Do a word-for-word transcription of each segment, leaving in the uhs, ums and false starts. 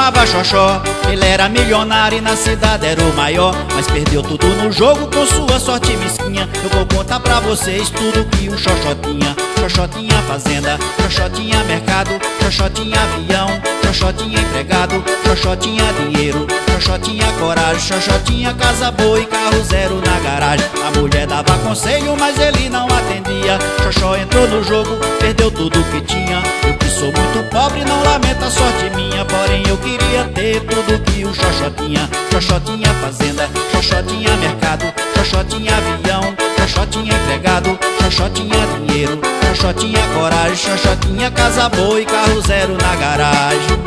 chamava Xoxó. Ele era milionário e na cidade era o maior, mas perdeu tudo no jogo com sua sorte mesquinha. Eu vou contar pra vocês tudo que o Xoxó tinha. Xoxó tinha fazenda, Xoxó tinha mercado, Xoxó tinha avião, Xoxó tinha empregado, Xoxó tinha dinheiro, Xoxó tinha coragem, Xoxó tinha casa boa e carro zero na garagem. A mulher dava conselho, mas ele não atendia. Xoxó entrou no jogo, perdeu tudo que tinha. Eu que sou muito pobre, não lamento a sorte minha, porém eu queria ter tudo que o Xoxó tinha. Xoxó tinha fazenda, Xoxó tinha mercado, Xoxó tinha avião, Xoxó tinha empregado, Xoxó tinha dinheiro, Xoxó tinha coragem, Xoxó tinha casa boa e carro zero na garagem.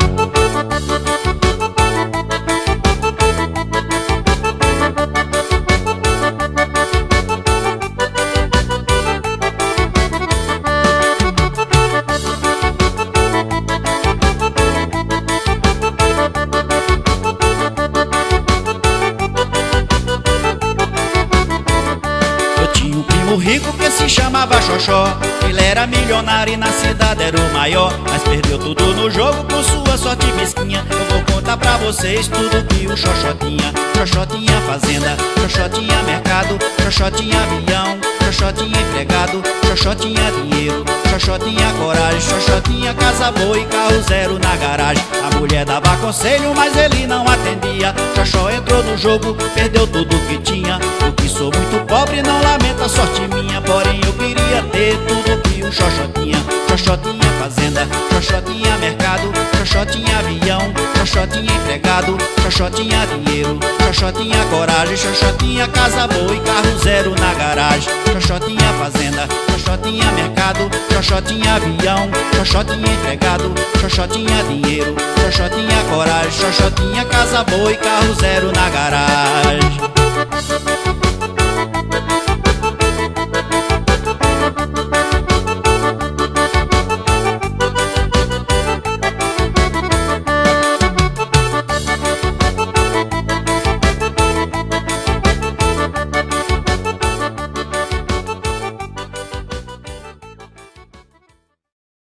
O rico que se chamava Xoxó, ele era milionário e na cidade era o maior, mas perdeu tudo no jogo com sua sorte mesquinha. Eu vou contar pra vocês tudo que o Xoxó tinha. Xoxó tinha fazenda, Xoxó tinha mercado, Xoxó tinha avião, Xoxó tinha empregado, Xoxó tinha dinheiro, Xoxó tinha coragem, Xoxó tinha casa boa e carro zero na garagem. A mulher dava conselho, mas ele não atendia. Xoxó entrou no jogo, perdeu tudo que tinha. Eu que sou muito pobre, não lamento a sorte minha, porém eu queria ter tudo que o Xoxó tinha. Xoxó tinha fazenda, Xoxó tinha mercado, Xoxó tinha avião, Xoxó tinha empregado, Xoxó tinha dinheiro, Xoxó tinha coragem, Xoxó tinha casa boa e carro zero na garagem. Xoxó tinha fazenda, Xoxó tinha mercado, Xoxó tinha avião, Xoxó tinha empregado, Xoxó tinha dinheiro, Xoxó tinha coragem, Xoxó tinha casa boa e carro zero na garagem.